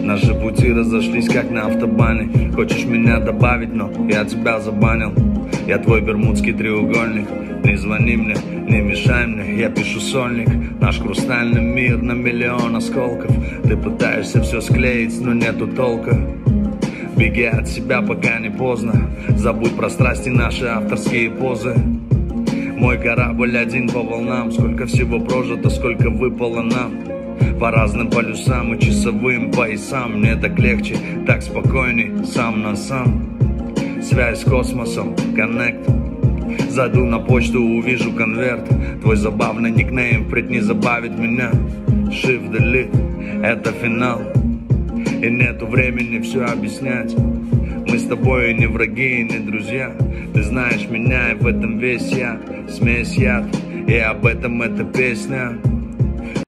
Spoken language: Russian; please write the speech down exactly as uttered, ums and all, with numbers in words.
Наши пути разошлись, как на автобане. Хочешь меня добавить, но я тебя забанил. Я твой бермудский треугольник. Не звони мне, не мешай мне, я пишу сольник. Наш хрустальный мир на миллион осколков. Ты пытаешься все склеить, но нету толка. Беги от себя, пока не поздно. Забудь про страсти, наши авторские позы. Мой корабль один по волнам. Сколько всего прожито, сколько выпало нам. По разным полюсам и часовым поясам. Мне так легче, так спокойней, сам на сам. Связь с космосом, коннект. Зайду на почту, увижу конверт. Твой забавный никнейм впредь не забавит меня. Shift delete, это финал. И нету времени все объяснять. Мы с тобой и не враги, и не друзья. Ты знаешь меня, и в этом весь я. Смесь яд, и об этом эта песня.